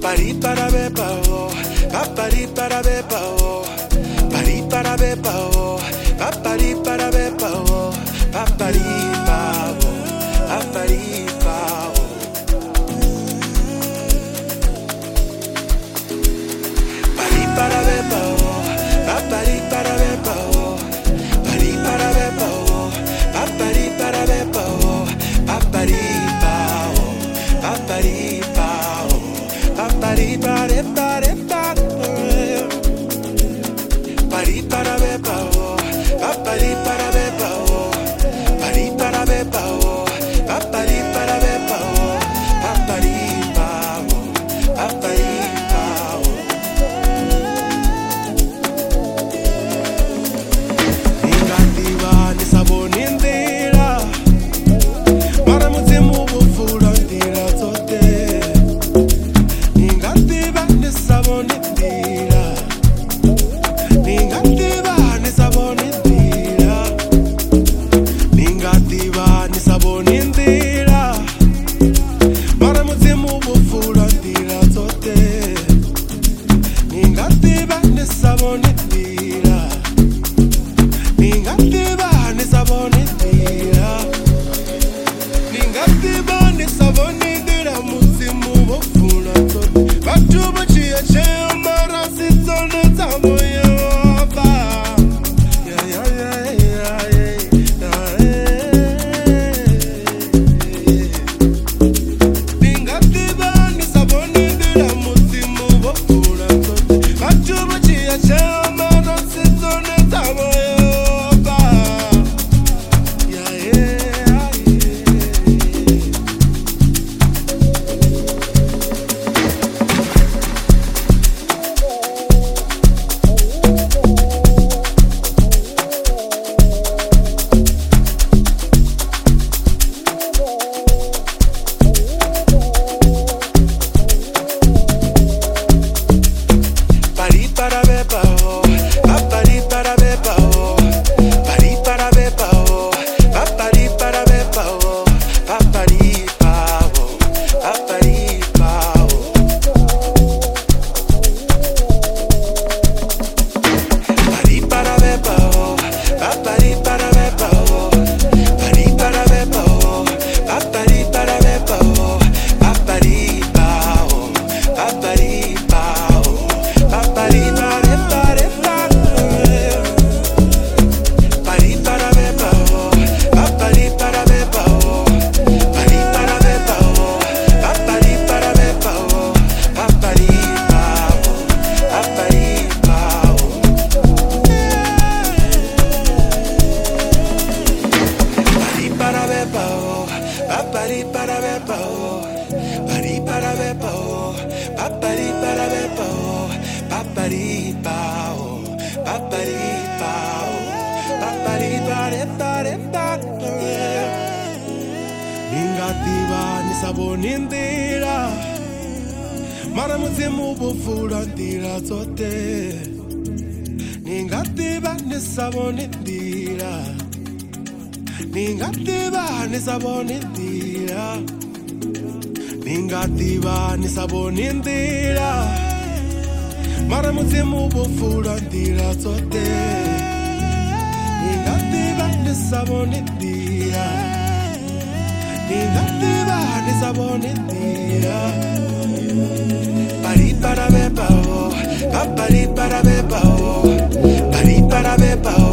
Pari para bepa oh, papari para bepa oh, pari para bepa oh, papari para bepa oh, papari pa oh, papari pa oh. Pari para bepa oh, papari para bepa oh, pari para bepa oh, papari para bepa oh, papari pa oh, papari pa oh. Pari pare pare pare pari para bepa oh, pari para bepa oh, pari para bepa oh, pari para bepa oh, pari pa oh, pari pa oh. Ningativa ni saboni ndira, mara muzimu bufura ndira zote. Pari para bepa oh, pari para bepa oh, papari para bepa oh, papari pa oh, papari pa oh, papari pare pare pare. Ningativa ni saboni ndira, mara muzimu bufura ndira zote. Ningativa ni saboni ndira, ningativa ni saboni ndira, ningativa ni saboni ndira, mara muzimu bufura ndira zote. Ningativa ni saboni ndira, ningativa ni saboni ndira. Pari para bepa oh, papari para bepa oh, pari para bepa oh.